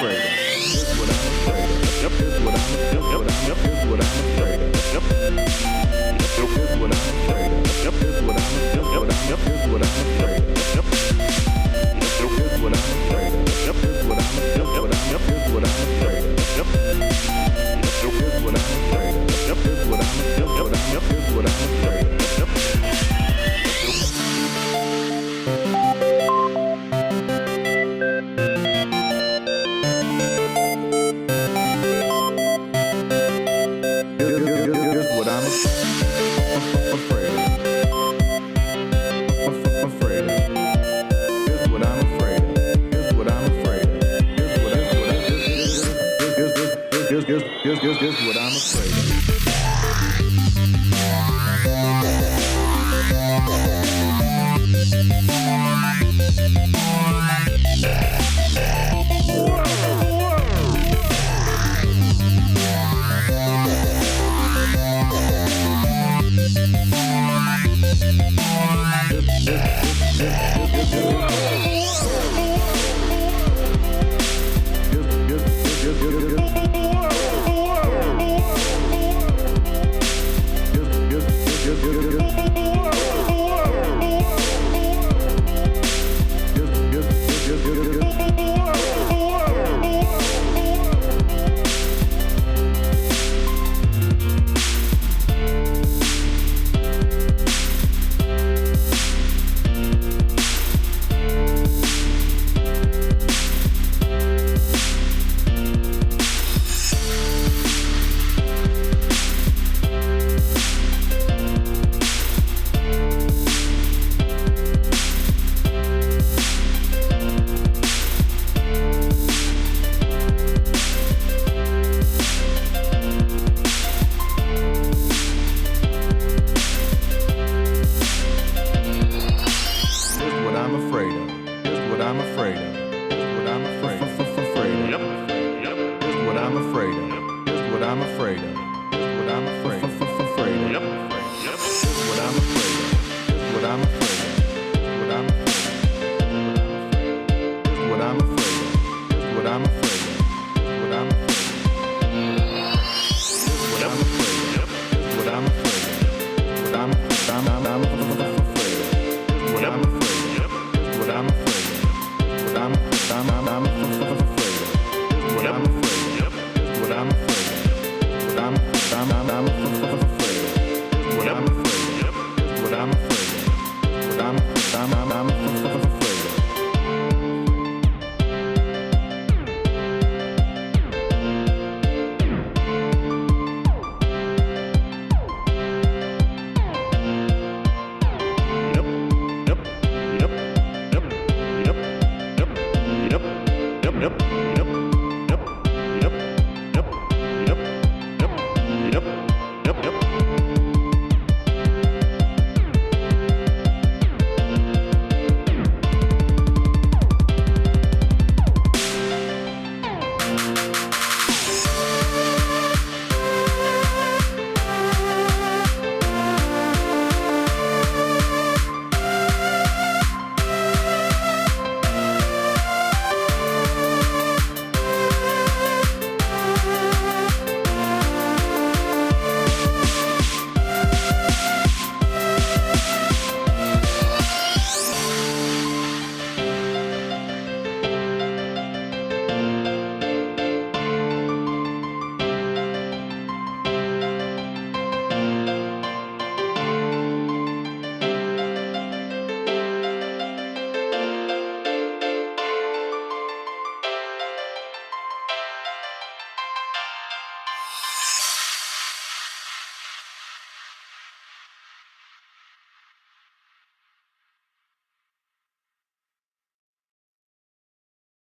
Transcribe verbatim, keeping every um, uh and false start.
afraid of. Here's what I'm afraid of. Yep, here's what I'm yep, yep, yep, here's what I'm afraid of. Yep. Yep, here's what I'm afraid of. Yep, here's what I'm yep, yep, yep, here's what I'm afraid of. Yep. Yep, here's what I'm afraid of. Yep, here's what I'm yep, yep, yep, here's what I'm afraid of. Yep. Yep, here's what I'm afraid of. Yep, here's what I'm yep, yep, yep, here's what I'm afraid of. Yep. Here's what I'm afraid of. Afraid of. Here's what I'm afraid of. Here's what I'm afraid of. Here's what I'm here's here's here's here's here's here's what I'm afraid of. I'm afraid of. Here's what I'm afraid of. Here's what I'm afraid of. Afraid of. Yep. Yep. Here's what I'm afraid of. Here's what I'm afraid of. Here's what I'm afraid of.